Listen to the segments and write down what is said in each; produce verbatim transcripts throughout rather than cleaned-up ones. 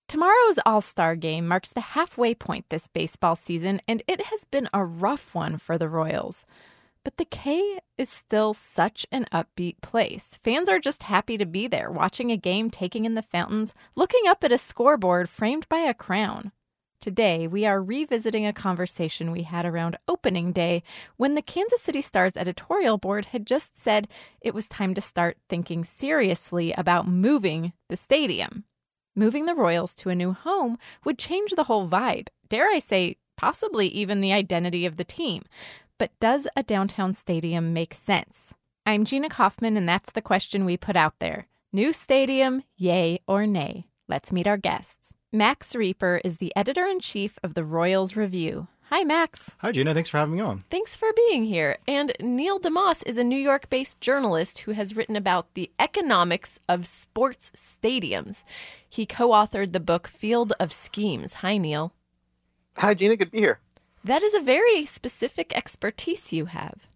Tomorrow's All-Star Game marks the halfway point this baseball season, and it has been a rough one for the Royals. But the K is still such an upbeat place. Fans are just happy to be there, watching a game, taking in the fountains, looking up at a scoreboard framed by a crown. Today, we are revisiting a conversation we had around opening day when the Kansas City Star's editorial board had just said it was time to start thinking seriously about moving the stadium. Moving the Royals to a new home would change the whole vibe, dare I say, possibly even the identity of the team. But does a downtown stadium make sense? I'm Gina Kaufman, and that's the question we put out there. New stadium, yay or nay? Let's meet our guests. Max Rieper is the editor-in-chief of the Royals Review. Hi, Max. Hi, Gina. Thanks for having me on. Thanks for being here. And Neil deMause is a New York-based journalist who has written about the economics of sports stadiums. He co-authored the book Field of Schemes. Hi, Neil. Hi, Gina. Good to be here. That is a very specific expertise you have.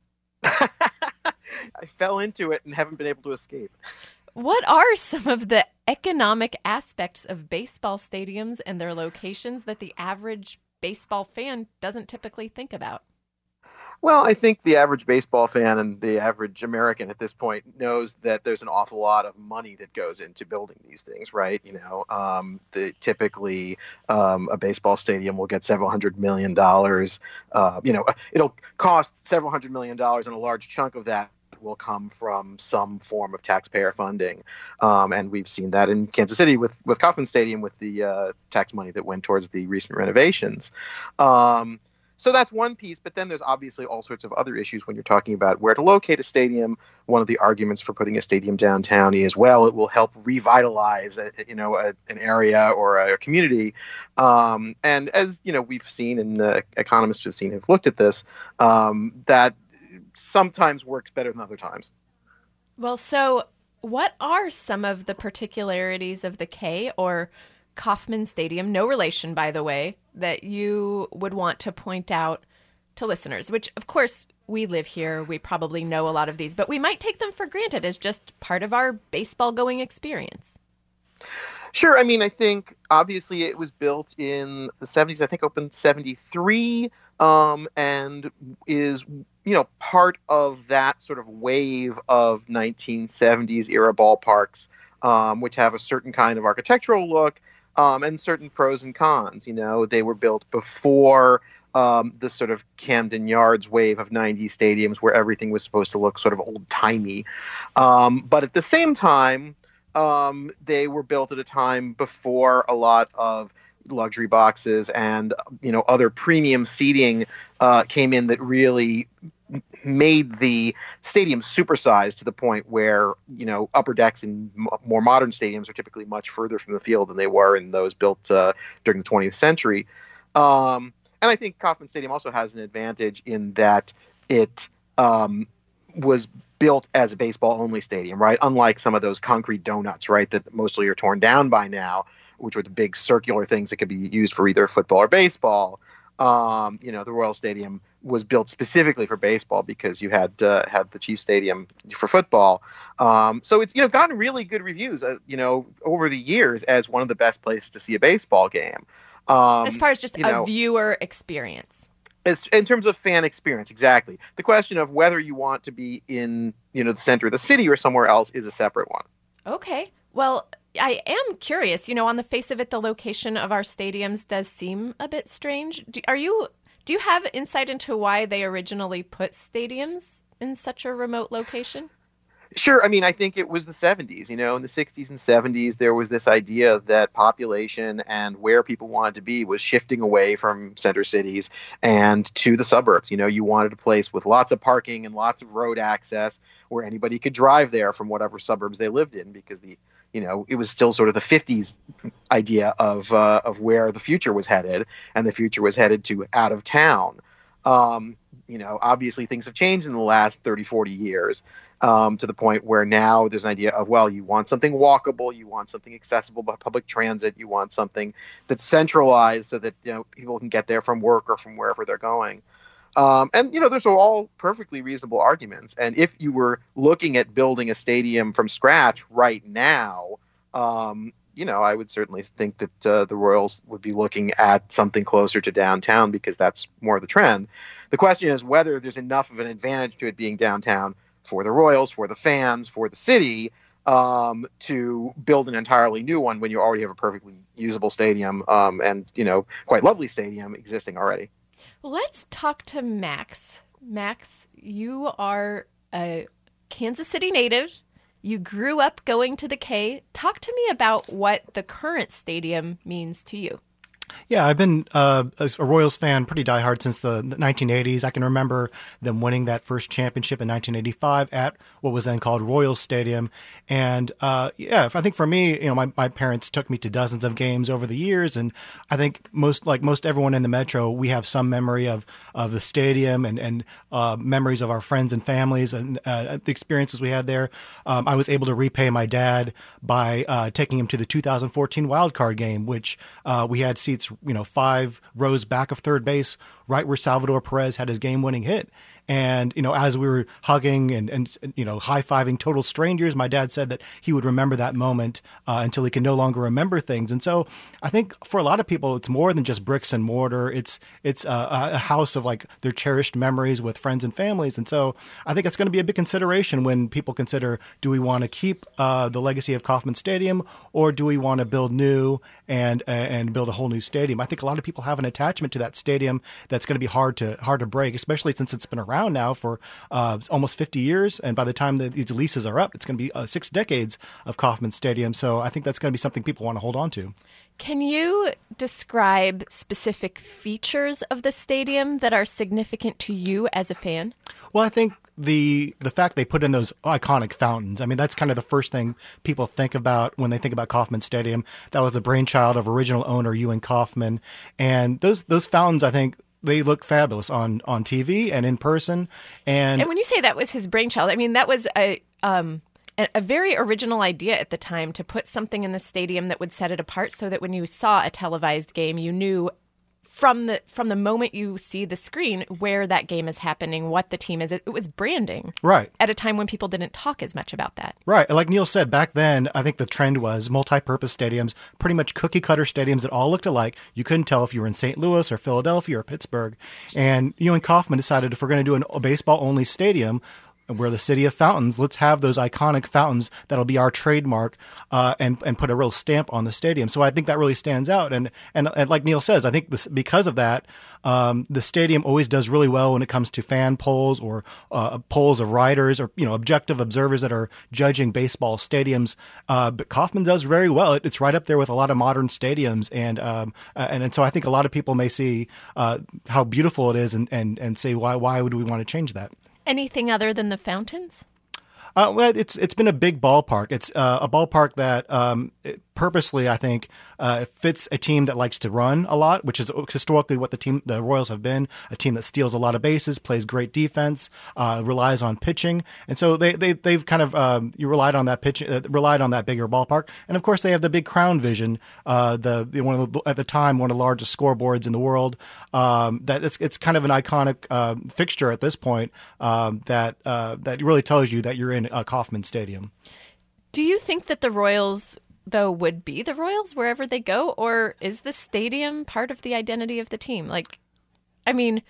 I fell into it and haven't been able to escape. What are some of the economic aspects of baseball stadiums and their locations that the average baseball fan doesn't typically think about? Well, I think the average baseball fan and the average American at this point knows that there's an awful lot of money that goes into building these things, right? You know, um, the, typically um, a baseball stadium will get several hundred million dollars. Uh, you know, it'll cost several hundred million dollars, and a large chunk of that will come from some form of taxpayer funding. Um, and we've seen that in Kansas City with, with Kauffman Stadium with the uh, tax money that went towards the recent renovations. Um, so that's one piece, but then there's obviously all sorts of other issues when you're talking about where to locate a stadium. One of the arguments for putting a stadium downtown is, well, it will help revitalize a, you know, a, an area or a community. Um, and as, you know, we've seen, and uh, economists have seen, have looked at this, um, that sometimes works better than other times. Well, so what are some of the particularities of the K or Kauffman Stadium, no relation, by the way, that you would want to point out to listeners? Which, of course, we live here. We probably know a lot of these, but we might take them for granted as just part of our baseball-going experience. Sure. I mean, I think obviously it was built in the seventies. I think opened seventy-three, um, and is, you know, part of that sort of wave of nineteen seventies era ballparks, um, which have a certain kind of architectural look, um, and certain pros and cons. You know, they were built before um, the sort of Camden Yards wave of nineties stadiums where everything was supposed to look sort of old-timey. Um, but at the same time, um, they were built at a time before a lot of luxury boxes and, you know, other premium seating uh, came in that really made the stadium supersized to the point where, you know, upper decks in m- more modern stadiums are typically much further from the field than they were in those built uh, during the twentieth century. Um, and I think Kauffman Stadium also has an advantage in that it um, was built as a baseball-only stadium, right? Unlike some of those concrete donuts, right, that mostly are torn down by now, which were the big circular things that could be used for either football or baseball. Um, you know, the Royal Stadium was built specifically for baseball because you had uh, had the Chiefs Stadium for football. Um, so it's, you know, gotten really good reviews, uh, you know, over the years as one of the best places to see a baseball game. Um, as far as just you a know, viewer experience. As, in terms of fan experience, exactly. The question of whether you want to be in, you know, the center of the city or somewhere else is a separate one. Okay. Well, I am curious. You know, on the face of it, the location of our stadiums does seem a bit strange. Do, are you? Do you have insight into why they originally put stadiums in such a remote location? Sure. I mean, I think it was the seventies, you know, in the sixties and seventies, there was this idea that population and where people wanted to be was shifting away from center cities and to the suburbs. You know, you wanted a place with lots of parking and lots of road access where anybody could drive there from whatever suburbs they lived in, because the, you know, it was still sort of the fifties idea of, uh, of where the future was headed, and the future was headed to out of town. Um, you know, obviously things have changed in the last thirty, forty years, um, to the point where now there's an idea of, well, you want something walkable, you want something accessible by public transit, you want something that's centralized so that, you know, people can get there from work or from wherever they're going. Um, and, you know, those are all perfectly reasonable arguments. And if you were looking at building a stadium from scratch right now, um, you know, I would certainly think that uh, the Royals would be looking at something closer to downtown because that's more the trend. The question is whether there's enough of an advantage to it being downtown for the Royals, for the fans, for the city, um, to build an entirely new one when you already have a perfectly usable stadium um, and, you know, quite lovely stadium existing already. Well, let's talk to Max. Max, you are a Kansas City native. You grew up going to the K. Talk to me about what the current stadium means to you. Yeah, I've been uh, a Royals fan pretty diehard since the nineteen eighties. I can remember them winning that first championship in nineteen eighty-five at what was then called Royals Stadium. And uh, yeah, I think for me, you know, my, my parents took me to dozens of games over the years. And I think most, like most everyone in the Metro, we have some memory of, of the stadium and, and uh, memories of our friends and families and uh, the experiences we had there. Um, I was able to repay my dad by uh, taking him to the two thousand fourteen Wild Card game, which uh, we had seats, you know, five rows back of third base, right where Salvador Perez had his game-winning hit. And, you know, as we were hugging and, and you know, high-fiving total strangers, my dad said that he would remember that moment uh, until he can no longer remember things. And so I think for a lot of people, it's more than just bricks and mortar. It's it's a, a house of, like, their cherished memories with friends and families. And so I think it's going to be a big consideration when people consider, do we want to keep uh, the legacy of Kauffman Stadium, or do we want to build new and and build a whole new stadium? I think a lot of people have an attachment to that stadium that's going to be hard to hard to break, especially since it's been around now for uh, almost fifty years. And by the time that these leases are up, it's going to be uh, six decades of Kauffman Stadium. So I think that's going to be something people want to hold on to. Can you describe specific features of the stadium that are significant to you as a fan? Well, I think the the fact they put in those iconic fountains, I mean, that's kind of the first thing people think about when they think about Kauffman Stadium. That was the brainchild of original owner Ewing Kauffman. And those those fountains, I think, they look fabulous on, on T V and in person. And, and when you say that was his brainchild, I mean, that was a um, a, a very original idea at the time to put something in the stadium that would set it apart so that when you saw a televised game, you knew from the from the moment you see the screen where that game is happening, what the team is. It, it was branding. Right. At a time when people didn't talk as much about that. Right. Like Neil said, back then, I think the trend was multi-purpose stadiums, pretty much cookie-cutter stadiums that all looked alike. You couldn't tell if you were in Saint Louis or Philadelphia or Pittsburgh. And Ewing Kauffman decided if we're going to do an, a baseball-only stadium, we're the city of fountains, let's have those iconic fountains that'll be our trademark uh, and and put a real stamp on the stadium. So I think that really stands out. And and, and like Neil says, I think this, because of that, um, the stadium always does really well when it comes to fan polls or uh, polls of writers or, you know, objective observers that are judging baseball stadiums. Uh, but Kauffman does very well. It, it's right up there with a lot of modern stadiums. And um, and, and so I think a lot of people may see uh, how beautiful it is and, and, and say, why why would we want to change that? Anything other than the fountains? Uh, well, it's it's been a big ballpark. It's uh, a ballpark that um, it purposely, I think, uh, fits a team that likes to run a lot, which is historically what the team, the Royals have been, a team that steals a lot of bases, plays great defense, uh, relies on pitching, and so they they they've kind of um, you relied on that pitch, uh, relied on that bigger ballpark, and of course they have the big Crown Vision, uh, the, the one of the, at the time one of the largest scoreboards in the world. Um, that it's it's kind of an iconic uh, fixture at this point um, that uh, that really tells you that you're in a Kauffman Stadium. Do you think that the Royals, though, would be the Royals wherever they go, or is the stadium part of the identity of the team? Like, I mean,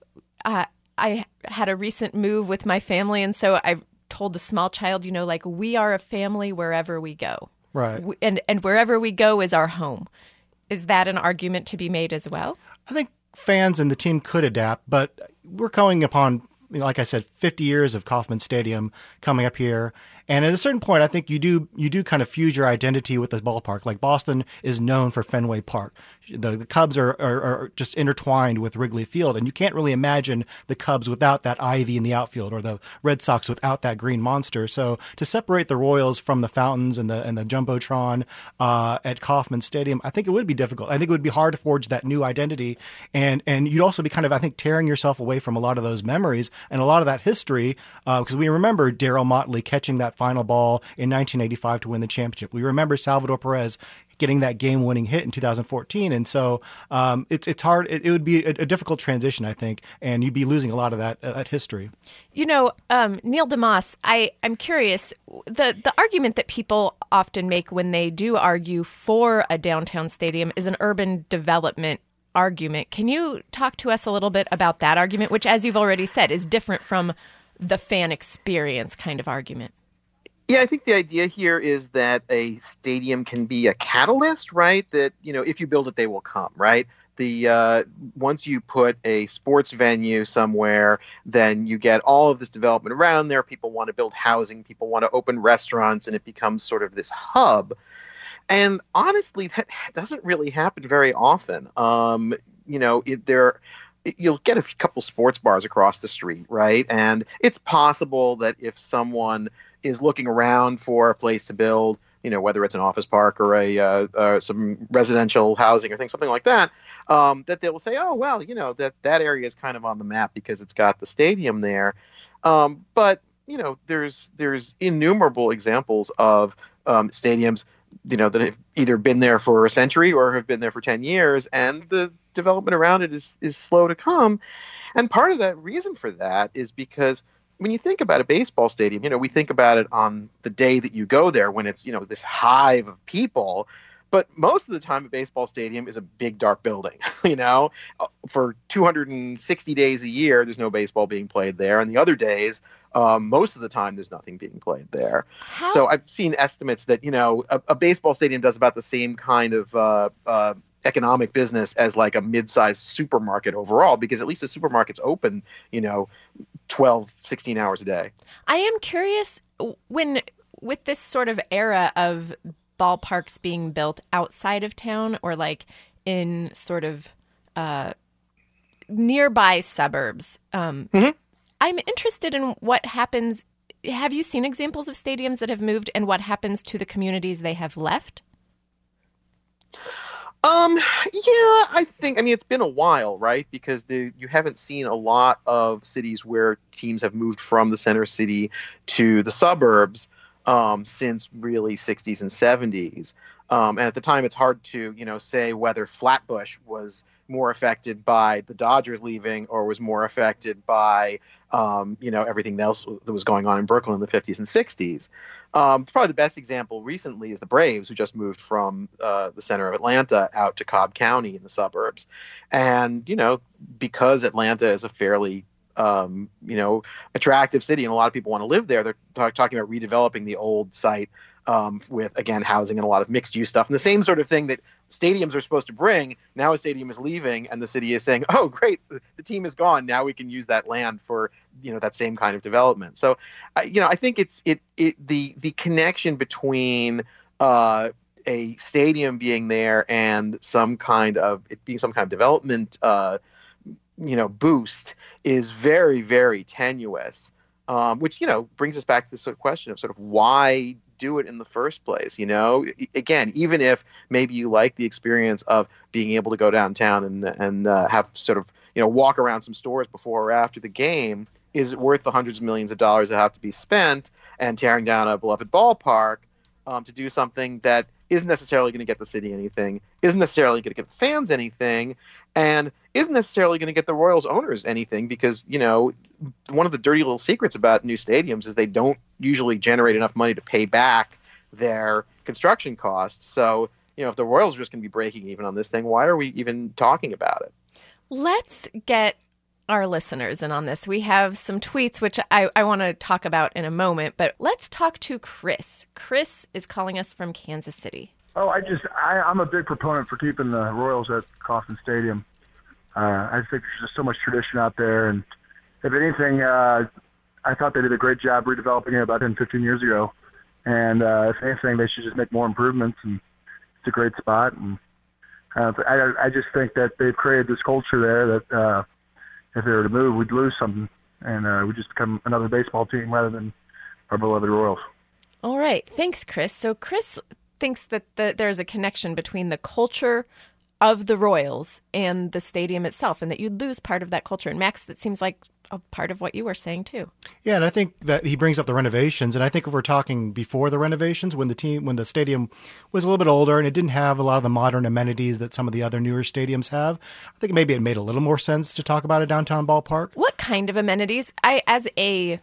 uh, I had a recent move with my family, and so I told a small child, you know, like, we are a family wherever we go. Right. And, and wherever we go is our home. Is that an argument to be made as well? I think fans and the team could adapt, but we're coming upon, like I said, fifty years of Kauffman Stadium coming up here. And at a certain point, I think you do you do kind of fuse your identity with this ballpark. Like Boston is known for Fenway Park. The, the Cubs are, are, are just intertwined with Wrigley Field. And you can't really imagine the Cubs without that ivy in the outfield or the Red Sox without that green monster. So to separate the Royals from the fountains and the and the Jumbotron uh, at Kauffman Stadium, I think it would be difficult. I think it would be hard to forge that new identity. And, and you'd also be kind of, I think, tearing yourself away from a lot of those memories and a lot of that history. Because uh, we remember Darryl Motley catching that final ball in nineteen eighty-five to win the championship. We remember Salvador Perez getting that game-winning hit in two thousand fourteen. And so um, it's it's hard. It, it would be a, a difficult transition, I think, and you'd be losing a lot of that uh, that history. You know, um, Neil deMause, I, I'm curious, the, the argument that people often make when they do argue for a downtown stadium is an urban development argument. Can you talk to us a little bit about that argument, which, as you've already said, is different from the fan experience kind of argument? Yeah, I think the idea here is that a stadium can be a catalyst, right? That, you know, if you build it, they will come, right? The uh, once you put a sports venue somewhere, then you get all of this development around there. People want to build housing, people want to open restaurants, and it becomes sort of this hub. And honestly, that doesn't really happen very often. Um, you know, it, there it, you'll get a couple sports bars across the street, right? And it's possible that if someone is looking around for a place to build, you know, whether it's an office park or a uh, uh, some residential housing or things, something like that, um, that they will say, oh, well, you know, that that area is kind of on the map because it's got the stadium there. Um, but, you know, there's there's innumerable examples of um, stadiums, you know, that have either been there for a century or have been there for ten years, and the development around it is is slow to come. And part of that reason for that is because when you think about a baseball stadium, you know, we think about it on the day that you go there when it's, you know, this hive of people. But most of the time, a baseball stadium is a big, dark building. You know, for two hundred sixty days a year, there's no baseball being played there. And the other days, um, most of the time, there's nothing being played there. How? So I've seen estimates that, you know, a, a baseball stadium does about the same kind of uh, uh, economic business as like a mid-sized supermarket overall, because at least the supermarket's open, you know, twelve, sixteen hours a day. I am curious, when with this sort of era of ballparks being built outside of town or like in sort of uh, nearby suburbs, um, mm-hmm. I'm interested in what happens. Have you seen examples of stadiums that have moved and what happens to the communities they have left? Um, yeah, I think, I mean, it's been a while, right? Because the, you haven't seen a lot of cities where teams have moved from the center city to the suburbs um, since really sixties and seventies. Um, and at the time, it's hard to, you know, say whether Flatbush was more affected by the Dodgers leaving or was more affected by, um, you know, everything else that was going on in Brooklyn in the fifties and sixties. Um, probably the best example recently is the Braves, who just moved from uh, the center of Atlanta out to Cobb County in the suburbs. And, you know, because Atlanta is a fairly, um, you know, attractive city and a lot of people want to live there, they're talk- talking about redeveloping the old site um, with, again, housing and a lot of mixed use stuff. And the same sort of thing that stadiums are supposed to bring. Now a stadium is leaving and the city is saying, oh, great, the team is gone. Now we can use that land for, you know, that same kind of development. So, uh, you know, I think it's it it the the connection between uh, a stadium being there and some kind of it being some kind of development, uh, you know, boost is very, very tenuous, um, which, you know, brings us back to this sort of question of sort of why do it in the first place. You know, again, even if maybe you like the experience of being able to go downtown and and uh, have sort of, you know, walk around some stores before or after the game, is it worth the hundreds of millions of dollars that have to be spent and tearing down a beloved ballpark um, to do something that isn't necessarily going to get the city anything, isn't necessarily going to get the fans anything, and isn't necessarily going to get the Royals owners anything? Because, you know, one of the dirty little secrets about new stadiums is they don't usually generate enough money to pay back their construction costs. So, you know, if the Royals are just going to be breaking even on this thing, why are we even talking about it? Let's get our listeners in on this. We have some tweets, which I, I want to talk about in a moment, but let's talk to Chris. Chris is calling us from Kansas City. Oh, I just, I, I'm a big proponent for keeping the Royals at Kauffman Stadium. Uh, I think there's just so much tradition out there, and if anything, uh, I thought they did a great job redeveloping it about ten, fifteen years ago, and uh, if anything, they should just make more improvements, and it's a great spot, and uh, I, I just think that they've created this culture there that uh, if they were to move, we'd lose something, and uh, we'd just become another baseball team rather than our beloved Royals. All right. Thanks, Chris. So Chris thinks that the, there's a connection between the culture of the Royals and the stadium itself, and that you'd lose part of that culture. And Max, that seems like a part of what you were saying too. Yeah, and I think that he brings up the renovations, and I think if we're talking before the renovations, when the team, when the stadium was a little bit older and it didn't have a lot of the modern amenities that some of the other newer stadiums have, I think maybe it made a little more sense to talk about a downtown ballpark. What kind of amenities? I, as a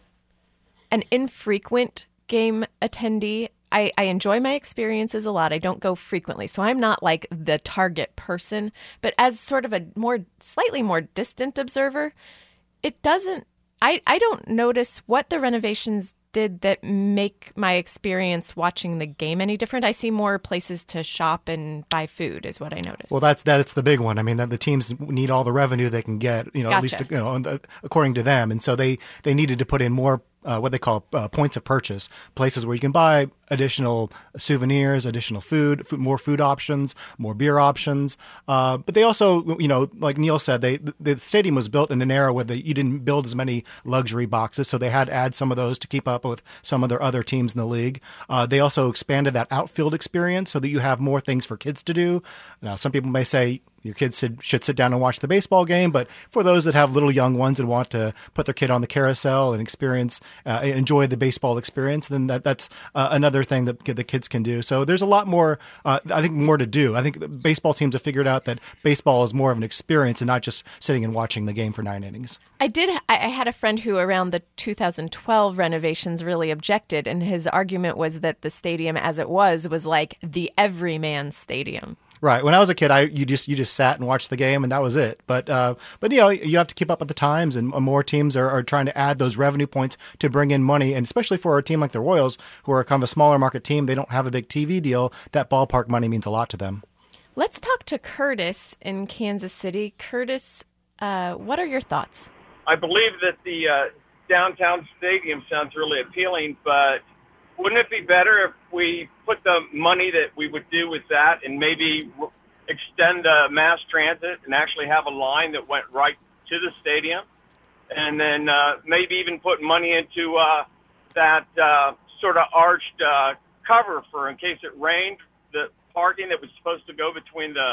an infrequent game attendee, I, I enjoy my experiences a lot. I don't go frequently, so I'm not like the target person. But as sort of a more, slightly more distant observer, it doesn't, I, I don't notice what the renovations did that make my experience watching the game any different. I see more places to shop and buy food is what I noticed. Well, that's that's the big one. I mean, that the teams need all the revenue they can get, you know, Gotcha. at least, you know, according to them. And so they, they needed to put in more Uh, what they call uh, points of purchase, places where you can buy additional souvenirs, additional food, food more food options, more beer options. Uh, but they also, you know, like Neil said, they the stadium was built in an era where they, you didn't build as many luxury boxes, so they had to add some of those to keep up with some of their other teams in the league. Uh, they also expanded that outfield experience so that you have more things for kids to do. Now, some people may say your kids should, should sit down and watch the baseball game, but for those that have little young ones and want to put their kid on the carousel and experience, uh, enjoy the baseball experience, then that, that's uh, another thing that the kids can do. So there's a lot more, uh, I think, more to do. I think the baseball teams have figured out that baseball is more of an experience and not just sitting and watching the game for nine innings. I did. I had a friend who around the two thousand twelve renovations really objected, and his argument was that the stadium as it was was like the everyman stadium. Right. When I was a kid, I you just you just sat and watched the game, and that was it. But uh, but you know, you have to keep up with the times, and more teams are, are trying to add those revenue points to bring in money. And especially for a team like the Royals, who are kind of a smaller market team, they don't have a big T V deal. That ballpark money means a lot to them. Let's talk to Curtis in Kansas City. Curtis, uh, what are your thoughts? I believe that the uh, downtown stadium sounds really appealing, but wouldn't it be better if we put the money that we would do with that and maybe extend uh, mass transit and actually have a line that went right to the stadium? And then uh, maybe even put money into uh, that uh, sort of arched uh, cover for in case it rained, the parking that was supposed to go between the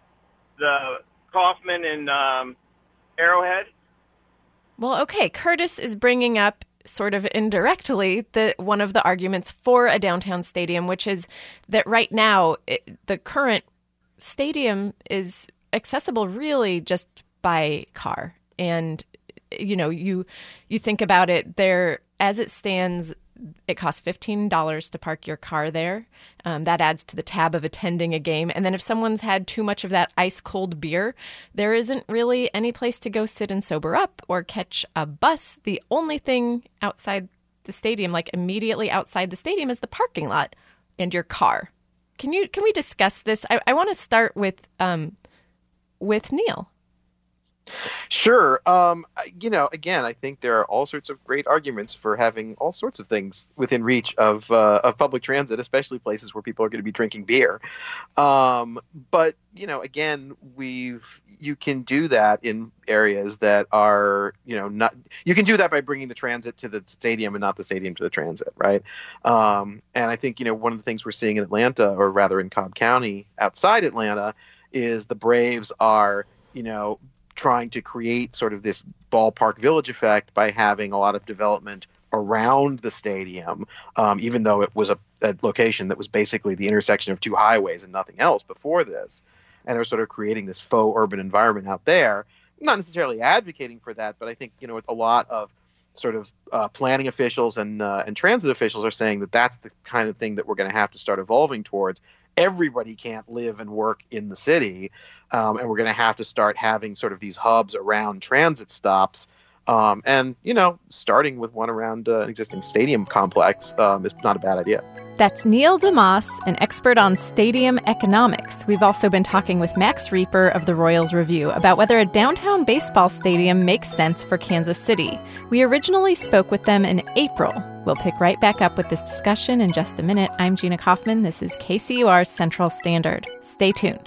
the Kauffman and um, Arrowhead. Well, okay, Curtis is bringing up sort of indirectly the one of the arguments for a downtown stadium, which is that right now it, the current stadium is accessible really just by car. And, you know, you you think about it there as it stands, it costs fifteen dollars to park your car there. Um, that adds to the tab of attending a game. And then if someone's had too much of that ice cold beer, there isn't really any place to go sit and sober up or catch a bus. The only thing outside the stadium, like immediately outside the stadium, is the parking lot and your car. Can you can we discuss this? I, I want to start with um, with Neil. Sure. Um, you know, again, I think there are all sorts of great arguments for having all sorts of things within reach of uh, of public transit, especially places where people are going to be drinking beer. Um, but, you know, again, we've you can do that in areas that are, you know, not you can do that by bringing the transit to the stadium and not the stadium to the transit. Right. Um, and I think, you know, one of the things we're seeing in Atlanta, or rather in Cobb County outside Atlanta, is the Braves are, you know, trying to create sort of this ballpark village effect by having a lot of development around the stadium, um, even though it was a, a location that was basically the intersection of two highways and nothing else before this. And they're sort of creating this faux urban environment out there. I'm not necessarily advocating for that, but I think, you know, a lot of sort of uh, planning officials and uh, and transit officials are saying that that's the kind of thing that we're going to have to start evolving towards. Everybody can't live and work in the city, um, and we're going to have to start having sort of these hubs around transit stops. Um, and, you know, starting with one around uh, an existing stadium complex um, is not a bad idea. That's Neil DeMoss, an expert on stadium economics. We've also been talking with Max Reaper of the Royals Review about whether a downtown baseball stadium makes sense for Kansas City. We originally spoke with them in April. We'll pick right back up with this discussion in just a minute. I'm Gina Kaufman. This is K C U R's Central Standard. Stay tuned.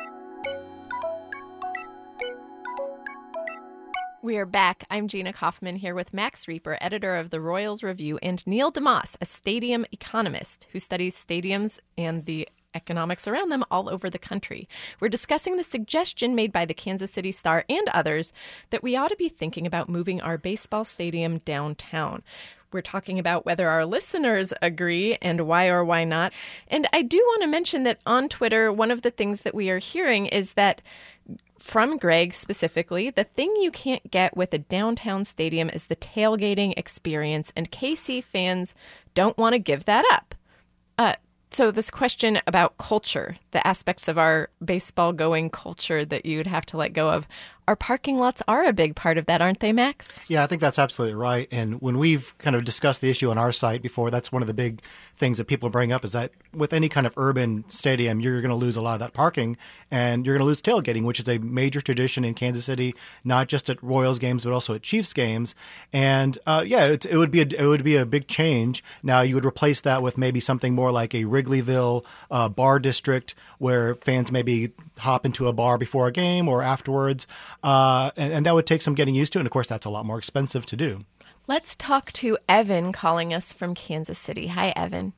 We are back. I'm Gina Kaufman here with Max Reaper, editor of the Royals Review, and Neil DeMoss, a stadium economist who studies stadiums and the economics around them all over the country. We're discussing the suggestion made by the Kansas City Star and others that we ought to be thinking about moving our baseball stadium downtown. We're talking about whether our listeners agree and why or why not. And I do want to mention that on Twitter, one of the things that we are hearing is that from Greg specifically, the thing you can't get with a downtown stadium is the tailgating experience, and K C fans don't want to give that up. Uh, so this question about culture, the aspects of our baseball-going culture that you'd have to let go of, our parking lots are a big part of that, aren't they, Max? Yeah, I think that's absolutely right. And when we've kind of discussed the issue on our site before, that's one of the big things that people bring up is that with any kind of urban stadium, you're going to lose a lot of that parking and you're going to lose tailgating, which is a major tradition in Kansas City, not just at Royals games, but also at Chiefs games. And uh, yeah, it, it would be a, it would be a big change. Now, you would replace that with maybe something more like a Wrigleyville uh, bar district where fans maybe hop into a bar before a game or afterwards. Uh, and, and that would take some getting used to. And of course, that's a lot more expensive to do. Let's talk to Evan calling us from Kansas City. Hi, Evan.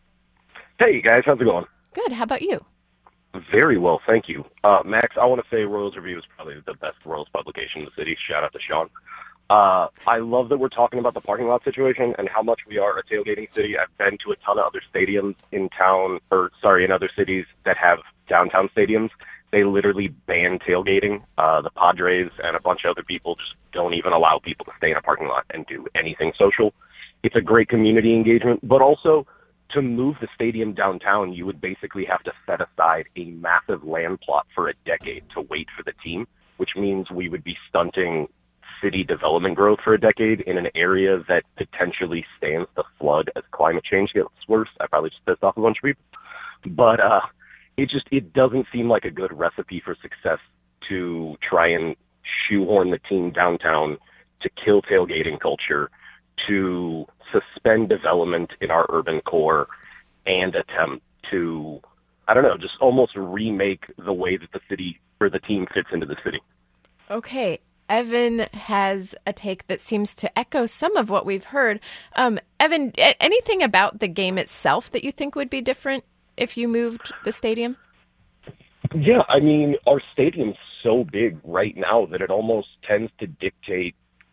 Hey, guys. How's it going? Good. How about you? Very well, thank you. Uh, Max, I want to say Royals Review is probably the best Royals publication in the city. Shout out to Sean. Uh, I love that we're talking about the parking lot situation and how much we are a tailgating city. I've been to a ton of other stadiums in town, or sorry, in other cities that have downtown stadiums. They literally ban tailgating. Uh, the Padres and a bunch of other people just don't even allow people to stay in a parking lot and do anything social. It's a great community engagement, but also to move the stadium downtown, you would basically have to set aside a massive land plot for a decade to wait for the team, which means we would be stunting city development growth for a decade in an area that potentially stands to flood as climate change gets worse. I probably just pissed off a bunch of people. But uh, it just it doesn't seem like a good recipe for success to try and shoehorn the team downtown, to kill tailgating culture, to suspend development in our urban core, and attempt to, I don't know, just almost remake the way that the city or the team fits into the city. Okay. Evan has a take that seems to echo some of what we've heard. Um, Evan, a- anything about the game itself that you think would be different if you moved the stadium? Yeah, I mean, our stadium's so big right now that it almost tends to dictate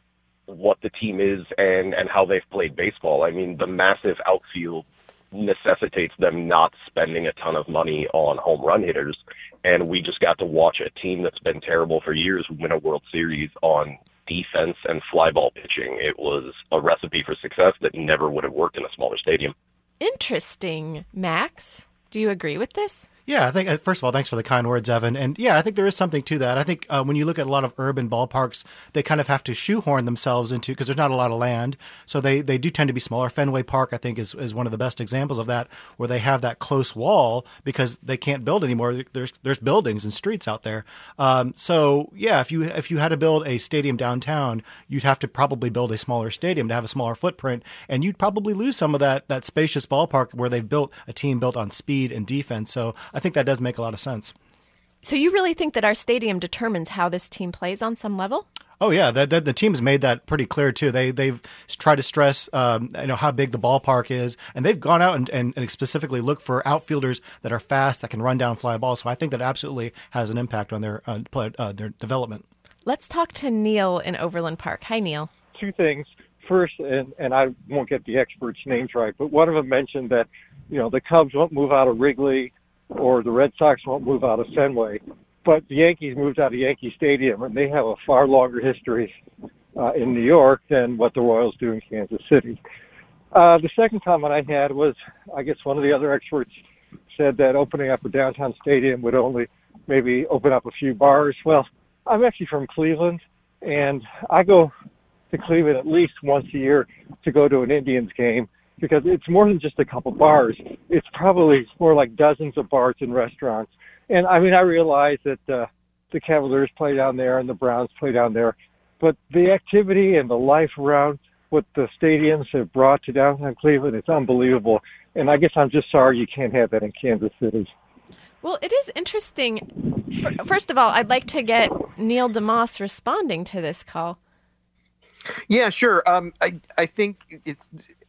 what the team is and, and how they've played baseball. I mean, the massive outfield necessitates them not spending a ton of money on home run hitters. And we just got to watch a team that's been terrible for years win a World Series on defense and fly ball pitching. It was a recipe for success that never would have worked in a smaller stadium. Interesting. Max, do you agree with this? Yeah, I think, first of all, thanks for the kind words, Evan. And yeah, I think there is something to that. I think uh, when you look at a lot of urban ballparks, they kind of have to shoehorn themselves into, because there's not a lot of land. So they, they do tend to be smaller. Fenway Park, I think, is, is one of the best examples of that, where they have that close wall because they can't build anymore. There's there's buildings and streets out there. Um, so yeah, if you if you had to build a stadium downtown, you'd have to probably build a smaller stadium to have a smaller footprint, and you'd probably lose some of that that spacious ballpark where they've built a team built on speed and defense. So I think that does make a lot of sense. So you really think that our stadium determines how this team plays on some level? Oh yeah, the, the, the team's made that pretty clear too. They they've tried to stress um, you know how big the ballpark is, and they've gone out and, and, and specifically looked for outfielders that are fast, that can run down fly balls. So I think that absolutely has an impact on their uh, play, uh, their development. Let's talk to Neil in Overland Park. Hi, Neil. Two things. First, and, and I won't get the experts' names right, but one of them mentioned that, you know, the Cubs won't move out of Wrigley or the Red Sox won't move out of Fenway, but the Yankees moved out of Yankee Stadium, and they have a far longer history uh, in New York than what the Royals do in Kansas City. Uh, the second comment I had was, I guess one of the other experts said that opening up a downtown stadium would only maybe open up a few bars. Well, I'm actually from Cleveland, and I go to Cleveland at least once a year to go to an Indians game, because it's more than just a couple bars. It's probably more like dozens of bars and restaurants. And I mean, I realize that uh, the Cavaliers play down there and the Browns play down there, but the activity and the life around what the stadiums have brought to downtown Cleveland, it's unbelievable. And I guess I'm just sorry you can't have that in Kansas City. Well, it is interesting. First of all, I'd like to get Neil DeMoss responding to this call. Yeah, sure. Um, I I think it's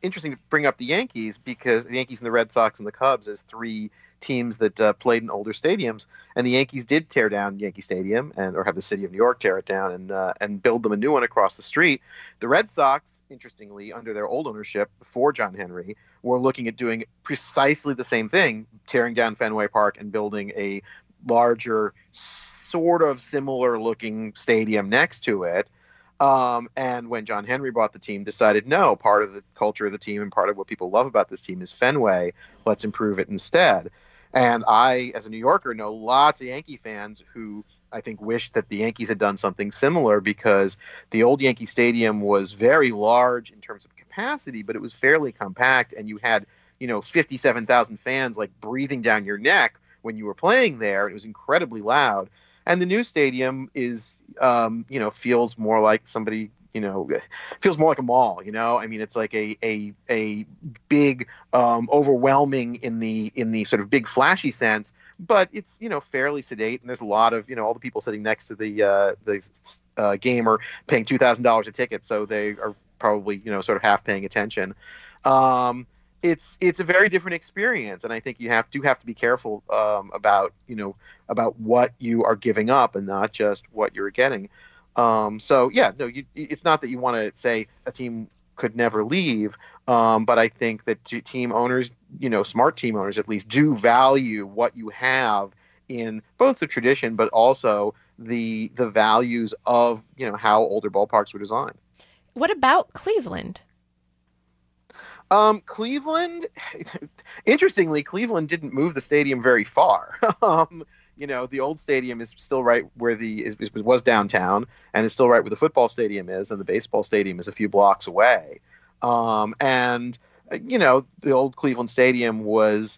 interesting to bring up the Yankees because the Yankees and the Red Sox and the Cubs as three teams that uh, played in older stadiums, and the Yankees did tear down Yankee Stadium and or have the city of New York tear it down and uh, and build them a new one across the street. The Red Sox, interestingly, under their old ownership before John Henry, were looking at doing precisely the same thing, tearing down Fenway Park and building a larger, sort of similar looking stadium next to it. Um, and when John Henry bought the team, decided, no, part of the culture of the team and part of what people love about this team is Fenway. Let's improve it instead. And I, as a New Yorker, know lots of Yankee fans who I think wish that the Yankees had done something similar because the old Yankee Stadium was very large in terms of capacity, but it was fairly compact, and you had, you know, fifty-seven thousand fans like breathing down your neck when you were playing there. It was incredibly loud. And the new stadium is, um, you know, feels more like somebody, you know, feels more like a mall, you know. I mean, it's like a a a big, um, overwhelming in the in the sort of big flashy sense, but it's, you know, fairly sedate. And there's a lot of, you know, all the people sitting next to the uh, the uh, game are paying two thousand dollars a ticket, so they are probably, you know, sort of half paying attention. Um, It's it's a very different experience, and I think you have do have to be careful um, about you know about what you are giving up and not just what you're getting. Um, so yeah, no, you, it's not that you want to say a team could never leave, um, but I think that team owners, you know, smart team owners at least, do value what you have in both the tradition, but also the the values of, you know, how older ballparks were designed. What about Cleveland? Um, Cleveland, interestingly, Cleveland didn't move the stadium very far. um, you know, the old stadium is still right where the is, is, was downtown, and is still right where the football stadium is, and the baseball stadium is a few blocks away. Um, and you know, the old Cleveland Stadium was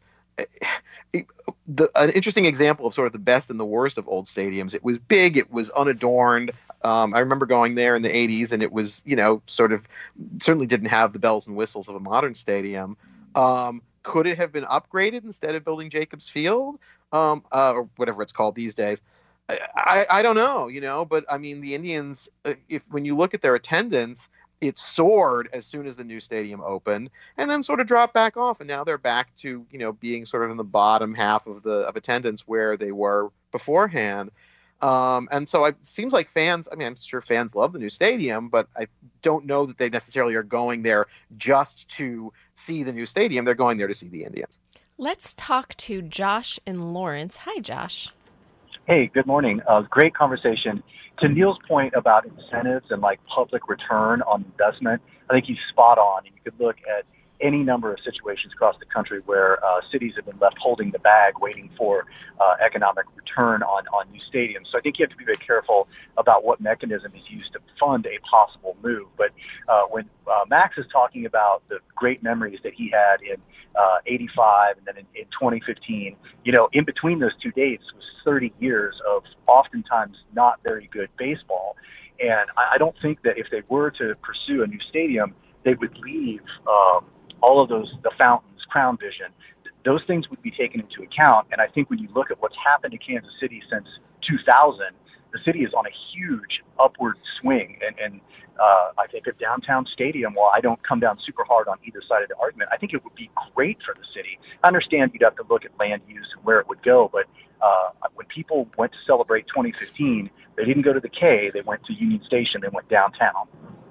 it, the, an interesting example of sort of the best and the worst of old stadiums. It was big, it was unadorned. Um, I remember going there in the eighties, and it was, you know, sort of certainly didn't have the bells and whistles of a modern stadium. Um, could it have been upgraded instead of building Jacobs Field, um, uh, or whatever it's called these days? I, I, I don't know, you know, but I mean, the Indians, if when you look at their attendance, it soared as soon as the new stadium opened, and then sort of dropped back off, and now they're back to, you know, being sort of in the bottom half of the of attendance where they were beforehand. Um, and so it seems like fans, I mean, I'm sure fans love the new stadium, but I don't know that they necessarily are going there just to see the new stadium. They're going there to see the Indians. Let's talk to Josh in Lawrence. Hi, Josh. Hey, good morning. Uh, great conversation. To Neil's point about incentives and like public return on investment, I think he's spot on. And you could look at any number of situations across the country where uh, cities have been left holding the bag waiting for uh, economic return on, on new stadiums. So I think you have to be very careful about what mechanism is used to fund a possible move. But uh, when uh, Max is talking about the great memories that he had in uh, eighty-five and then in, in twenty fifteen, you know, in between those two dates was thirty years of oftentimes not very good baseball. And I, I don't think that if they were to pursue a new stadium, they would leave um, all of those, the fountains, Crown Vision, those things would be taken into account. And I think when you look at what's happened to Kansas City since two thousand, the city is on a huge upward swing. And, and uh, I think a downtown stadium, while I don't come down super hard on either side of the argument, I think it would be great for the city. I understand you'd have to look at land use and where it would go, but uh, when people went to celebrate twenty fifteen, they didn't go to the K, they went to Union Station, they went downtown.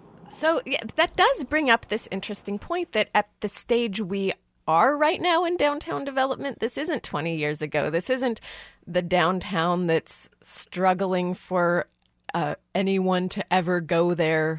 So yeah, that does bring up this interesting point that at the stage we are right now in downtown development, this isn't twenty years ago. This isn't the downtown that's struggling for uh, anyone to ever go there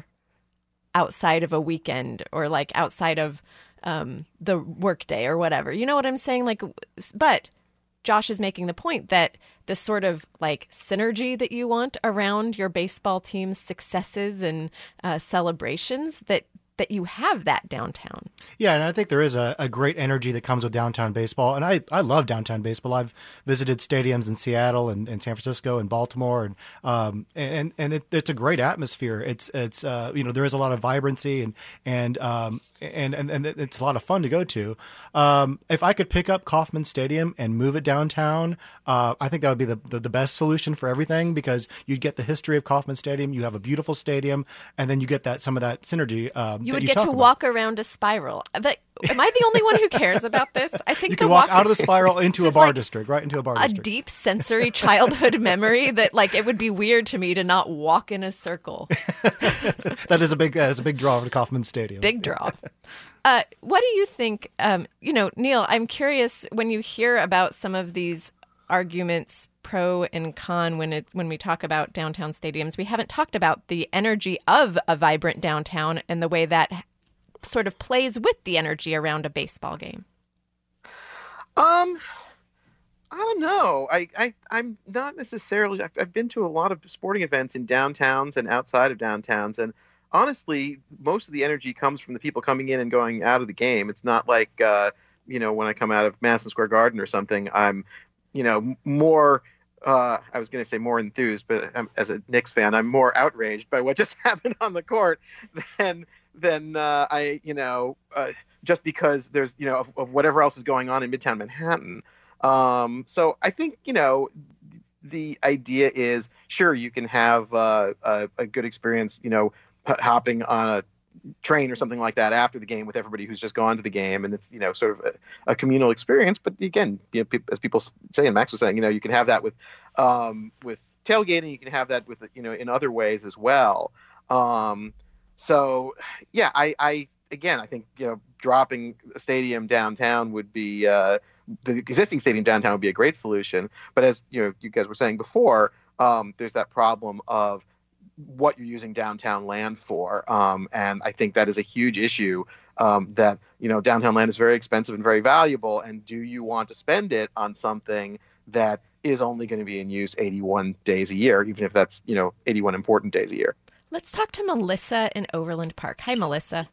outside of a weekend or like outside of um, the workday or whatever. You know what I'm saying? Like, but Josh is making the point that this sort of like synergy that you want around your baseball team's successes and uh, celebrations, that that you have that downtown. Yeah, and I think there is a, a great energy that comes with downtown baseball. And I, I love downtown baseball. I've visited stadiums in Seattle and, and San Francisco and Baltimore, and um and and it, it's a great atmosphere. It's it's uh you know, there is a lot of vibrancy and and um and and, and it's a lot of fun to go to. Um, if I could pick up Kauffman Stadium and move it downtown, uh, I think that would be the, the the best solution for everything, because you'd get the history of Kauffman Stadium. You have a beautiful stadium, and then you get that some of that synergy um, You would you get talk to about. walk around a spiral. But am I the only one who cares about this? I think You the can walk walk out of the spiral into This a is bar like district, right into a bar a district. deep sensory childhood memory that, like, it would be weird to me to not walk in a circle. That is a big, uh, is a big draw for Kauffman Stadium. Big draw. Uh, what do you think? Um, you know, Neil, I'm curious when you hear about some of these arguments, pro and con, when it when we talk about downtown stadiums. We haven't talked about the energy of a vibrant downtown and the way that sort of plays with the energy around a baseball game. Um, I don't know. I, I I'm not necessarily. I've, I've been to a lot of sporting events in downtowns and outside of downtowns, and honestly, most of the energy comes from the people coming in and going out of the game. It's not like uh, you know, when I come out of Madison Square Garden or something, I'm, you know, more. Uh, I was going to say more enthused, but um, as a Knicks fan, I'm more outraged by what just happened on the court than than uh, I, you know, uh, just because there's, you know, of, of whatever else is going on in Midtown Manhattan. Um, so I think, you know, the idea is, sure, you can have uh, a, a good experience, you know, h- hopping on a train or something like that after the game with everybody who's just gone to the game, and it's, you know, sort of a, a communal experience. But again, you know, pe- as people say, and Max was saying, you know, you can have that with um, with tailgating, you can have that with, you know, in other ways as well. Um, so yeah, I, I again, I think, you know, dropping a stadium downtown would be uh, the existing stadium downtown would be a great solution. But as you know, you guys were saying before, um, there's that problem of what you're using downtown land for. Um, and I think that is a huge issue, um, that, you know, downtown land is very expensive and very valuable. And do you want to spend it on something that is only going to be in use eighty-one days a year, even if that's, you know, eighty-one important days a year? Let's talk to Melissa in Overland Park. Hi, Melissa.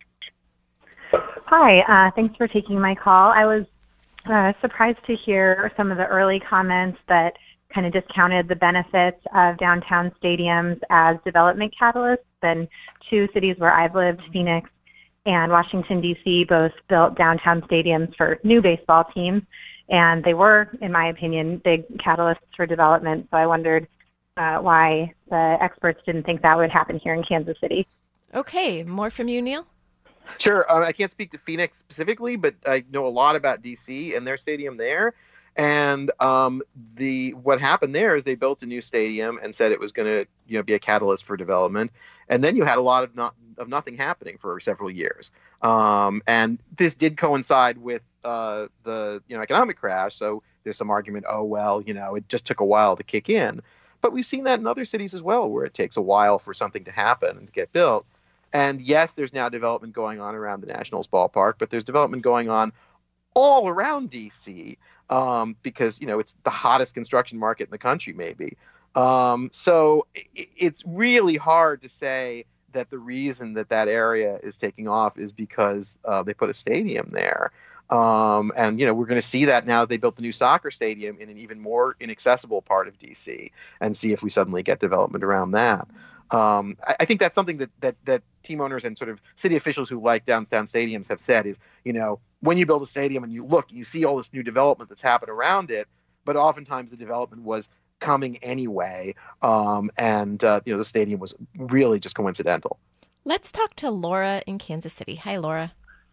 Hi, uh, thanks for taking my call. I was uh, surprised to hear some of the early comments that kind of discounted the benefits of downtown stadiums as development catalysts. And two cities where I've lived, Phoenix and Washington, D C, both built downtown stadiums for new baseball teams. And they were, in my opinion, big catalysts for development. So I wondered uh, why the experts didn't think that would happen here in Kansas City. Okay, more from you, Neil? Sure. Uh, I can't speak to Phoenix specifically, but I know a lot about D C and their stadium there. And um, the what happened there is they built a new stadium and said it was going to, you know, be a catalyst for development. And then you had a lot of not of nothing happening for several years. Um, and this did coincide with uh, the, you know, economic crash. So there's some argument, oh, well, you know, it just took a while to kick in. But we've seen that in other cities as well, where it takes a while for something to happen and to get built. And yes, there's now development going on around the Nationals ballpark, but there's development going on all around D C, um, because, you know, it's the hottest construction market in the country, maybe. Um, so it, it's really hard to say that the reason that that area is taking off is because uh, they put a stadium there. Um, and, you know, we're going to see that now that they built the new soccer stadium in an even more inaccessible part of D C, and see if we suddenly get development around that. Um, I, I think that's something that, that, that team owners and sort of city officials who like downtown stadiums have said is, you know, when you build a stadium and you look, you see all this new development that's happened around it, but oftentimes the development was coming anyway. Um, and, uh, you know, the stadium was really just coincidental. Let's talk to Laura in Kansas City. Hi, Laura.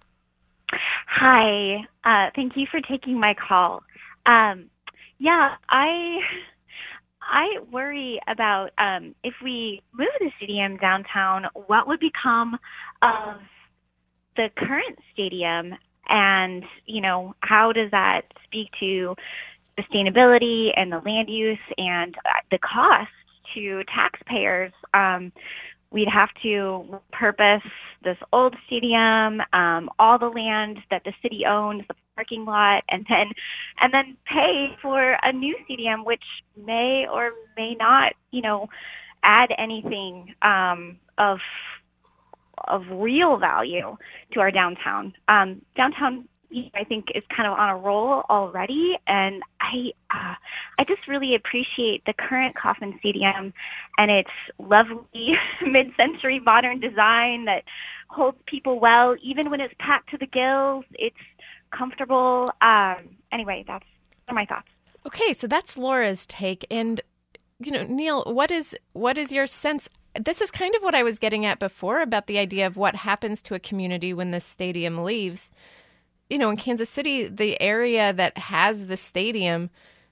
Hi. Uh, thank you for taking my call. Um, yeah, I... I worry about um, if we move the stadium downtown, what would become of the current stadium, and, you know, how does that speak to sustainability and the land use and the cost to taxpayers? Um, we'd have to repurpose this old stadium, um, all the land that the city owns, the parking lot, and then and then pay for a new stadium, which may or may not, you know, add anything um, of of real value to our downtown. Um, downtown, I think, is kind of on a roll already, and I uh, I just really appreciate the current Kauffman Stadium and its lovely mid-century modern design that holds people well, even when it's packed to the gills. It's comfortable. Um, anyway, that's those are my thoughts. Okay, so that's Laura's take. And, you know, Neil, what is what is your sense? this is kind of what I was getting at before about the idea of what happens to a community when the stadium leaves. You know, in Kansas City, the area that has the stadium,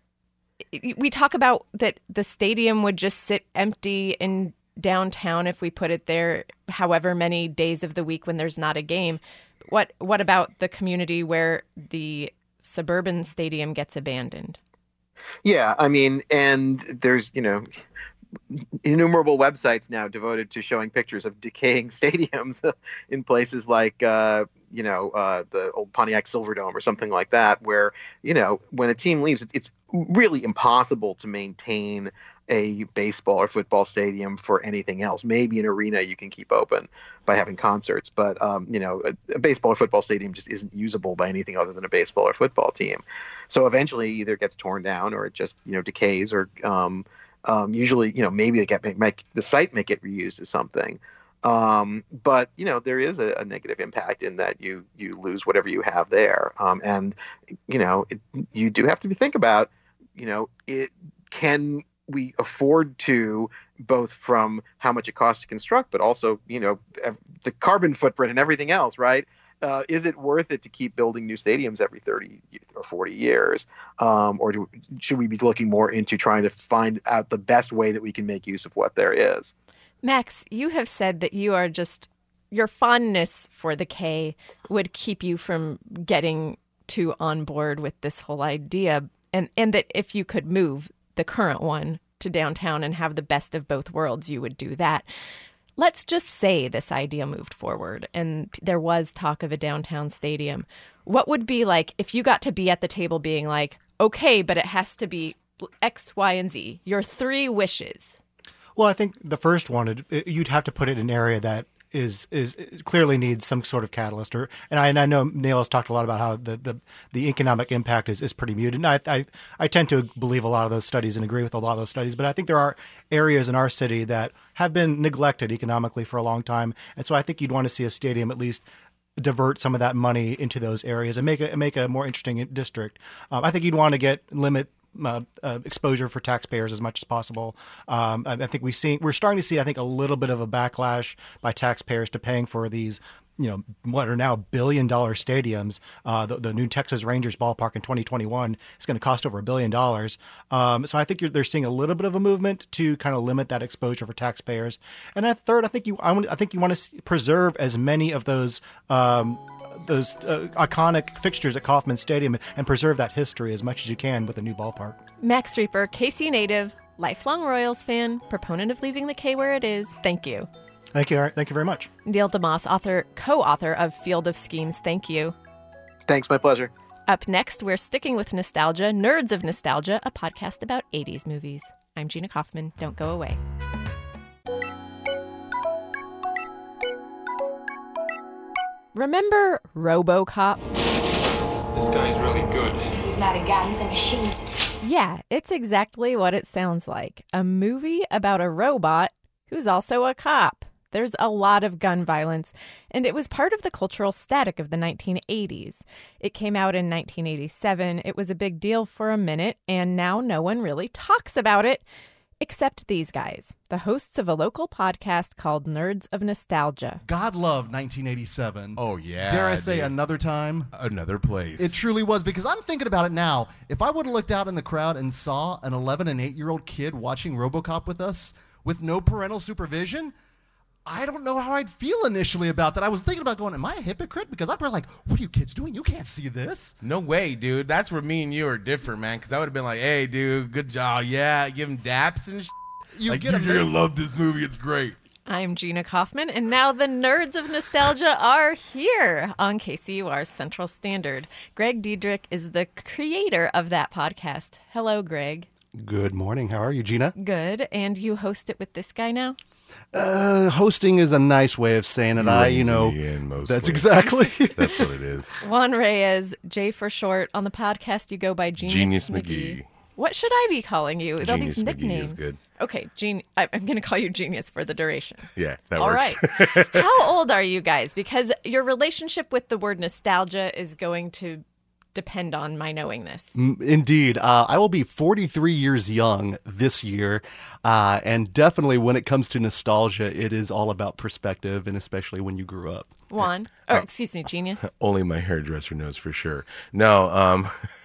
we talk about that the stadium would just sit empty in downtown if we put it there however many days of the week when there's not a game. What what about the community where the suburban stadium gets abandoned? Yeah, I mean, and there's, you know, innumerable websites now devoted to showing pictures of decaying stadiums in places like, uh, you know, uh, the old Pontiac Silverdome or something like that, where, you know, when a team leaves, it's really impossible to maintain a baseball or football stadium for anything else. Maybe an arena you can keep open by having concerts, but, um, you know, a, a baseball or football stadium just isn't usable by anything other than a baseball or football team. So eventually either it gets torn down or it just, you know, decays or, um, Um, usually, you know, maybe they get make, make the site may get reused as something, um, but you know, there is a, a negative impact in that you you lose whatever you have there, um, and you know, it, you do have to think about, you know, it can we afford to, both from how much it costs to construct, but also, you know, the carbon footprint and everything else, right? Uh, is it worth it to keep building new stadiums every thirty or forty years? Um, or do, should we be looking more into trying to find out the best way that we can make use of what there is? Max, you have said that you are just, your fondness for the K would keep you from getting too on board with this whole idea. And, and that if you could move the current one to downtown and have the best of both worlds, you would do that. Let's just say this idea moved forward and there was talk of a downtown stadium. What would be like if you got to be at the table being like, okay, but it has to be X, Y, and Z, your three wishes? Well, I think the first one, it, it, you'd have to put it in an area that is is clearly needs some sort of catalyst. Or, and I, and I know Neil has talked a lot about how the, the, the economic impact is, is pretty muted. And I, I I tend to believe a lot of those studies and agree with a lot of those studies. But I think there are areas in our city that have been neglected economically for a long time. And so I think you'd want to see a stadium at least divert some of that money into those areas and make a make a more interesting district. Um, I think you'd want to get limit Uh, uh, exposure for taxpayers as much as possible. Um, I, I think we've seen, we're starting to see, I think, a little bit of a backlash by taxpayers to paying for these, you know, what are now billion dollar stadiums. Uh, the, the new Texas Rangers ballpark in twenty twenty-one is going to cost over a billion dollars. Um, so I think you're, they're seeing a little bit of a movement to kind of limit that exposure for taxpayers. And then third, I think you, I, I think you want to preserve as many of those, um, those uh, iconic fixtures at Kauffman Stadium and preserve that history as much as you can with a new ballpark. Max Reaper, K C native, lifelong Royals fan, proponent of leaving the K where it is. Thank you. Thank you. Thank you very much. Neil deMause, author, co-author of Field of Schemes. Thank you. Thanks. My pleasure. Up next, we're sticking with nostalgia, Nerds of Nostalgia, a podcast about eighties movies. I'm Gina Kaufman. Don't go away. Remember RoboCop? This guy's really good. He's not a guy, he's a machine. Yeah, it's exactly what it sounds like. A movie about a robot who's also a cop. There's a lot of gun violence, and it was part of the cultural static of the nineteen eighties. It came out in nineteen eighty-seven. It was a big deal for a minute, and now no one really talks about it. Except these guys, the hosts of a local podcast called Nerds of Nostalgia. God love nineteen eighty-seven. Oh, yeah. Dare I say dude. another time? Another place. It truly was, because I'm thinking about it now. If I would have looked out in the crowd and saw an eleven and eight-year-old kid watching RoboCop with us with no parental supervision, I don't know how I'd feel initially about that. I was thinking about going, am I a hypocrite? Because I'd be like, what are you kids doing? You can't see this. No way, dude. That's where me and you are different, man. Because I would have been like, hey, dude, good job. Yeah, give him daps and shit. You like, get dude, you're going to love this movie. It's great. I'm Gina Kaufman, and now the Nerds of Nostalgia are here on K C U R Central Standard. Greg Diedrich is the creator of that podcast. Hello, Greg. Good morning. How are you, Gina? Good. And you host it with this guy now? Uh, hosting is a nice way of saying it. He I, you know, in, that's exactly. That's what it is. Juan Reyes, J for short. On the podcast, you go by Genius, Genius McGee. McGee. What should I be calling you with all Genius these McGee nicknames? is good. Okay, Gen- I'm going to call you Genius for the duration. Yeah, that all works. Right. How old are you guys? Because your relationship with the word nostalgia is going to depend on my knowing this. Mm, Indeed. Uh, I will be forty-three years young this year. Uh, and definitely when it comes to nostalgia, it is all about perspective, and especially when you grew up. Juan, or excuse me, Genius. Only my hairdresser knows for sure. No, um,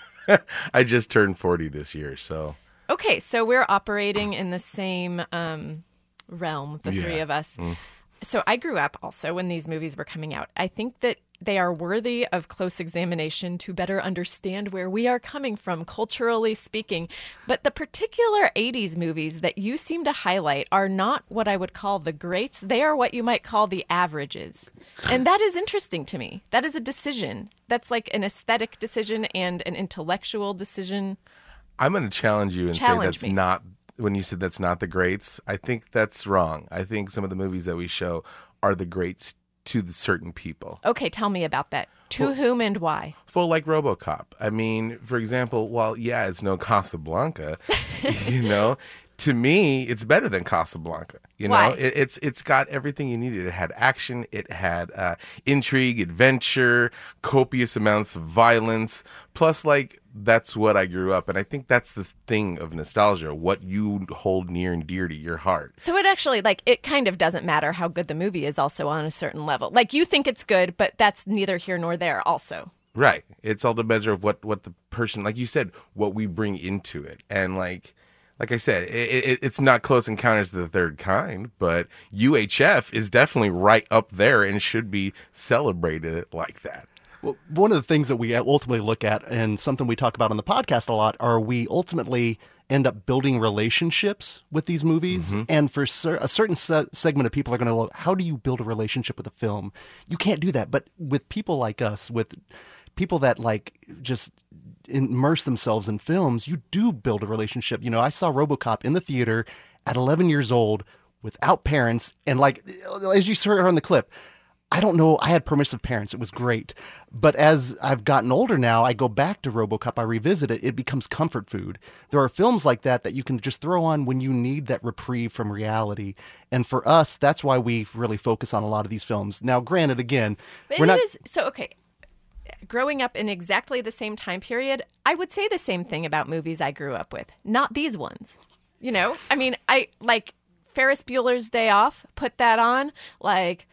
I just turned forty this year, so. Okay, so we're operating in the same um, realm, the Yeah. three of us. Mm. So I grew up also when these movies were coming out. I think that they are worthy of close examination to better understand where we are coming from, culturally speaking. But the particular eighties movies that you seem to highlight are not what I would call the greats. They are what you might call the averages. And that is interesting to me. That is a decision. That's like an aesthetic decision and an intellectual decision. I'm going to challenge you and Challenge say that's me. not, when you said that's not the greats, I think that's wrong. I think some of the movies that we show are the greats to the certain people. Okay, tell me about that. To Well- whom and why? Full like RoboCop. I mean, for example, while yeah, it's no Casablanca, you know, to me, it's better than Casablanca. You know, Why? it, it's it's got everything you needed. It had action, it had uh, intrigue, adventure, copious amounts of violence. Plus, like that's what I grew up, and I think that's the thing of nostalgia: what you hold near and dear to your heart. So it actually, like, it kind of doesn't matter how good the movie is also on a certain level. Like, you think it's good, but that's neither here nor there also. Right. It's all the measure of what, what the person, like you said, what we bring into it. And like, like I said, it, it, it's not Close Encounters of the Third Kind, but U H F is definitely right up there and should be celebrated like that. Well, one of the things that we ultimately look at, and something we talk about on the podcast a lot, are we ultimately end up building relationships with these movies. Mm-hmm. And for cer- a certain se- segment of people are going to look, how do you build a relationship with a film? You can't do that. But with people like us, with people that like just immerse themselves in films, you do build a relationship. You know, I saw RoboCop in the theater at eleven years old without parents. And like, as you heard on the clip, I don't know. I had permissive parents. It was great. But as I've gotten older now, I go back to RoboCop. I revisit it. It becomes comfort food. There are films like that that you can just throw on when you need that reprieve from reality. And for us, that's why we really focus on a lot of these films. Now, granted, again, But we're it not. is so okay. Growing up in exactly the same time period, I would say the same thing about movies I grew up with. Not these ones. You know, I mean, I like Ferris Bueller's Day Off. Put that on, like.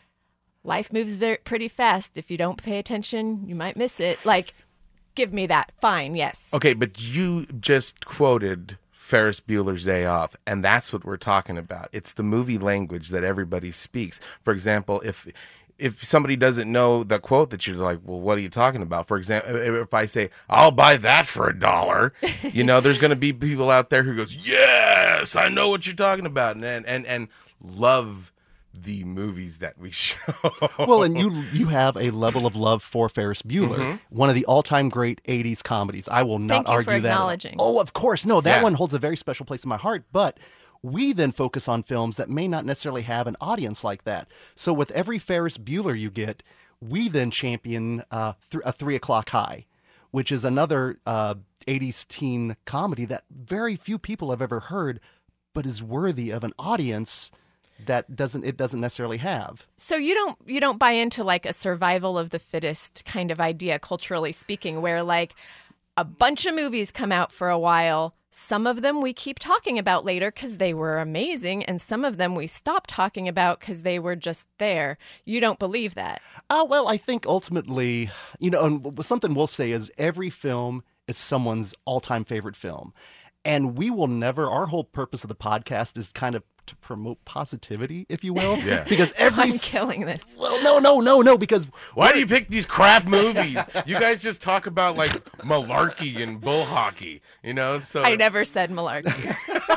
Life moves very pretty fast. If you don't pay attention, you might miss it. Like, give me that. Fine, yes. Okay, but you just quoted Ferris Bueller's Day Off, and that's what we're talking about. It's the movie language that everybody speaks. For example, if if somebody doesn't know the quote that you're like, well, what are you talking about? For example, if I say, I'll buy that for a dollar, you know, there's going to be people out there who goes, yes, I know what you're talking about, and and and love the movies that we show. Well, and you you have a level of love for Ferris Bueller, Mhm. one of the all-time great eighties comedies. I will not Thank you argue for that. acknowledging. Oh, of course. No, that Yeah. one holds a very special place in my heart. But we then focus on films that may not necessarily have an audience like that. So with every Ferris Bueller you get, we then champion uh, th- a Three O'Clock High, which is another uh, eighties teen comedy that very few people have ever heard, but is worthy of an audience that doesn't it doesn't necessarily have. So you don't you don't buy into like a survival of the fittest kind of idea, culturally speaking, where like a bunch of movies come out for a while. Some of them we keep talking about later because they were amazing, and some of them we stop talking about because they were just there. You don't believe that? Uh, well, I think ultimately, you know, and something we'll say is every film is someone's all-time favorite film. And we will never, our whole purpose of the podcast is kind of to promote positivity, if you will. Yeah. Because every... I'm killing this. Well, no, no, no, no, because... Why do you pick these crap movies? You guys just talk about like malarkey and bull hockey, you know? So I never said malarkey.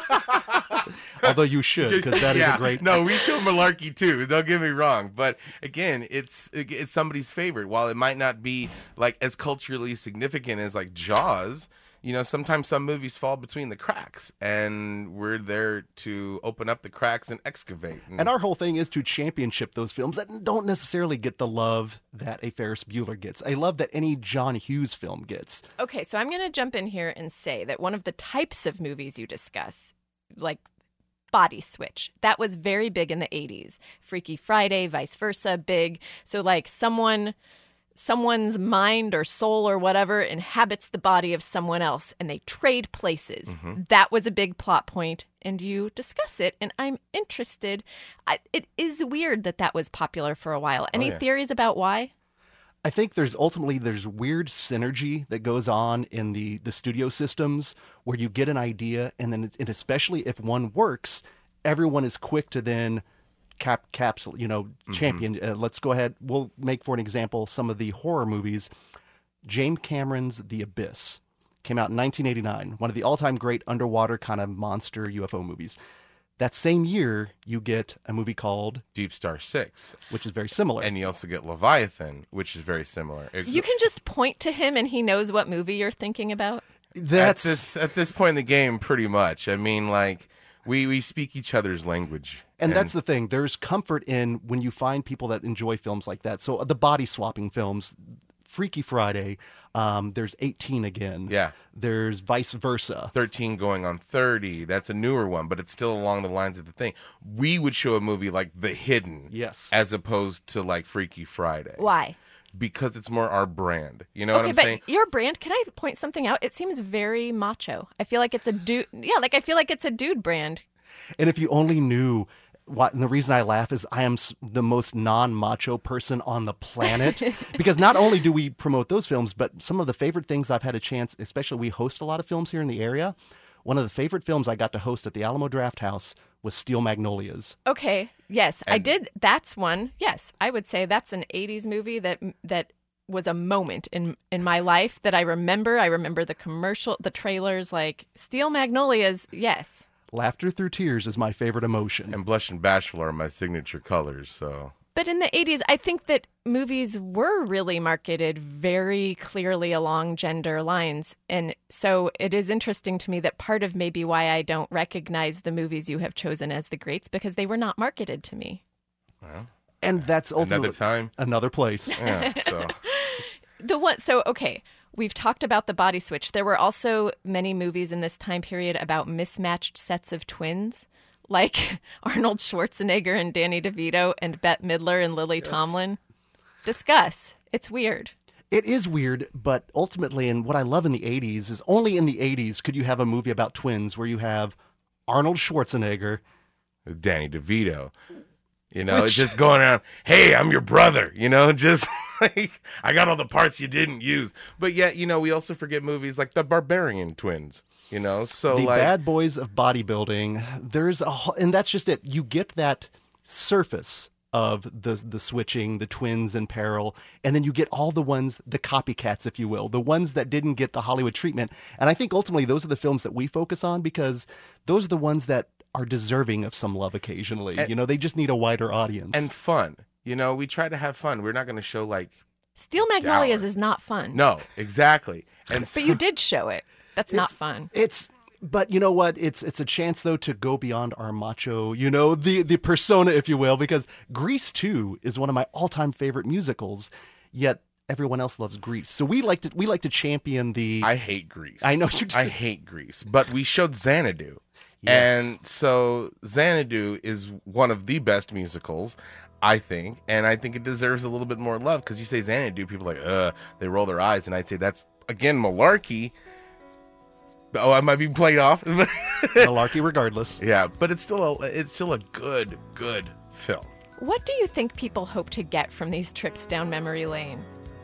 Although you should, because that is yeah. a great... No, we show malarkey too. Don't get me wrong, but again, it's it's somebody's favorite. While it might not be like as culturally significant as like Jaws, you know, sometimes some movies fall between the cracks, and we're there to open up the cracks and excavate. And, And our whole thing is to championship those films that don't necessarily get the love that a Ferris Bueller gets, a love that any John Hughes film gets. Okay, so I'm going to jump in here and say that one of the types of movies you discuss, like Body Switch, that was very big in the eighties. Freaky Friday, vice versa, big. So like someone someone's mind or soul or whatever inhabits the body of someone else and they trade places. Mm-hmm. That was a big plot point, and you discuss it, and I'm interested. I, it is weird that that was popular for a while. Any yeah. theories about why? I think there's ultimately there's weird synergy that goes on in the, the studio systems where you get an idea, and then and especially if one works, everyone is quick to then cap capsule, you know, Mm-hmm. champion. Uh, let's go ahead. We'll make, for an example, some of the horror movies. James Cameron's The Abyss came out in nineteen eighty-nine, one of the all-time great underwater kind of monster U F O movies. That same year, you get a movie called Deep Star Six, which is very similar. And you also get Leviathan, which is very similar. You can just point to him and he knows what movie you're thinking about. That's at this at this point in the game, pretty much. I mean, like we we speak each other's language, and, and that's the thing. There's comfort in when you find people that enjoy films like that. So the body swapping films, Freaky Friday. Um, there's eighteen again. Yeah. There's Vice Versa. thirteen going on thirty. That's a newer one, but it's still along the lines of the thing. We would show a movie like The Hidden. Yes. As opposed to like Freaky Friday. Why? Because it's more our brand. You know okay, what I'm but saying? Your brand, can I point something out? It seems very macho. I feel like it's a dude. Yeah, like I feel like it's a dude brand. And if you only knew what, and the reason I laugh is I am the most non-macho person on the planet because not only do we promote those films, but some of the favorite things I've had a chance, especially we host a lot of films here in the area. One of the favorite films I got to host at the Alamo Drafthouse was Steel Magnolias. Okay, yes, And- I did. That's one. Yes, I would say that's an eighties movie that that was a moment in in my life that I remember. I remember the commercial, the trailers, like Steel Magnolias. Yes. Laughter through tears is my favorite emotion. And Blush and Bashful are my signature colors, so. But in the eighties, I think that movies were really marketed very clearly along gender lines. And so it is interesting to me that part of maybe why I don't recognize the movies you have chosen as the greats, because they were not marketed to me. Well, and that's ultimately another time, another place. Yeah, so. The one, so, okay, we've talked about the body switch. There were also many movies in this time period about mismatched sets of twins, like Arnold Schwarzenegger and Danny DeVito and Bette Midler and Lily yes. Tomlin. Discuss. It's weird. It is weird, but ultimately, and what I love in the eighties is only in the eighties could you have a movie about twins where you have Arnold Schwarzenegger, Danny DeVito. You know, Which... it's just going around, hey, I'm your brother, you know, just like, I got all the parts you didn't use. But yet, you know, we also forget movies like The Barbarian Twins, you know, so the like. bad boys of bodybuilding, there's a, and that's just it. You get that surface of the the switching, the twins in peril, and then you get all the ones, the copycats, if you will, the ones that didn't get the Hollywood treatment. And I think ultimately those are the films that we focus on because those are the ones that are deserving of some love occasionally. And, you know, they just need a wider audience. And fun. You know, we try to have fun. We're not going to show like Steel Magnolias dour. is not fun. No, exactly. And but so, you did show it. That's not fun. It's but you know what? It's it's a chance though to go beyond our macho, you know, the the persona, if you will, because Grease two is one of my all-time favorite musicals, yet everyone else loves Grease. So we like to we like to champion the I hate Grease. I know you do. I hate Grease, but we showed Xanadu. Yes. And so Xanadu is one of the best musicals, I think, and I think it deserves a little bit more love because you say Xanadu, people are like, uh, they roll their eyes, and I'd say that's, again, malarkey. Oh, I might be played off. Malarkey regardless. Yeah, but it's still a, it's still a good, good film. What do you think people hope to get from these trips down memory lane?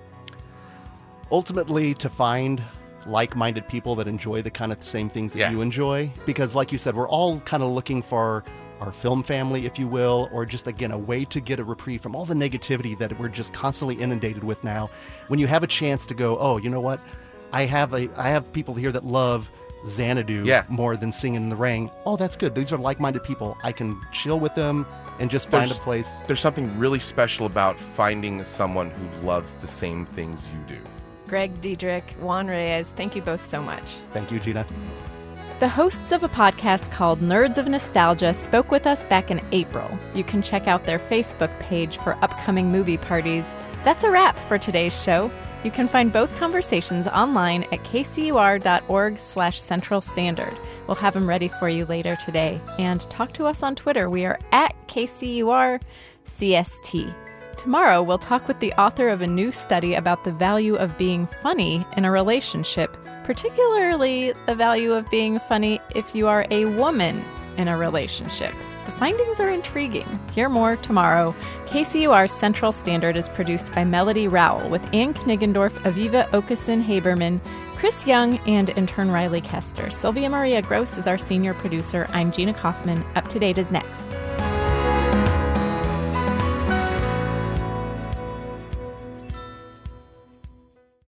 Ultimately, to find like-minded people that enjoy the kind of same things that Yeah. you enjoy, because like you said, we're all kind of looking for our film family, if you will, or just again a way to get a reprieve from all the negativity that we're just constantly inundated with now. When you have a chance to go, oh, you know what, I have a I have people here that love Xanadu Yeah. more than Singing in the Rain. Oh, that's good. These are like-minded people. I can chill with them and just find There's- a place. There's something really special about finding someone who loves the same things you do. Greg Diedrich, Juan Reyes, thank you both so much. Thank you, Gina. The hosts of a podcast called Nerds of Nostalgia spoke with us back in April. You can check out their Facebook page for upcoming movie parties. That's a wrap for today's show. You can find both conversations online at kcur.org slash Central Standard. We'll have them ready for you later today. And talk to us on Twitter. We are at K C U R C S T. Tomorrow, we'll talk with the author of a new study about the value of being funny in a relationship, particularly the value of being funny if you are a woman in a relationship. The findings are intriguing. Hear more tomorrow. K C U R Central Standard is produced by Melody Rowell with Ann Kniggendorf, Aviva Okeson-Haberman, Chris Young, and intern Riley Kester. Sylvia Maria Gross is our senior producer. I'm Gina Kaufman. Up to Date is next.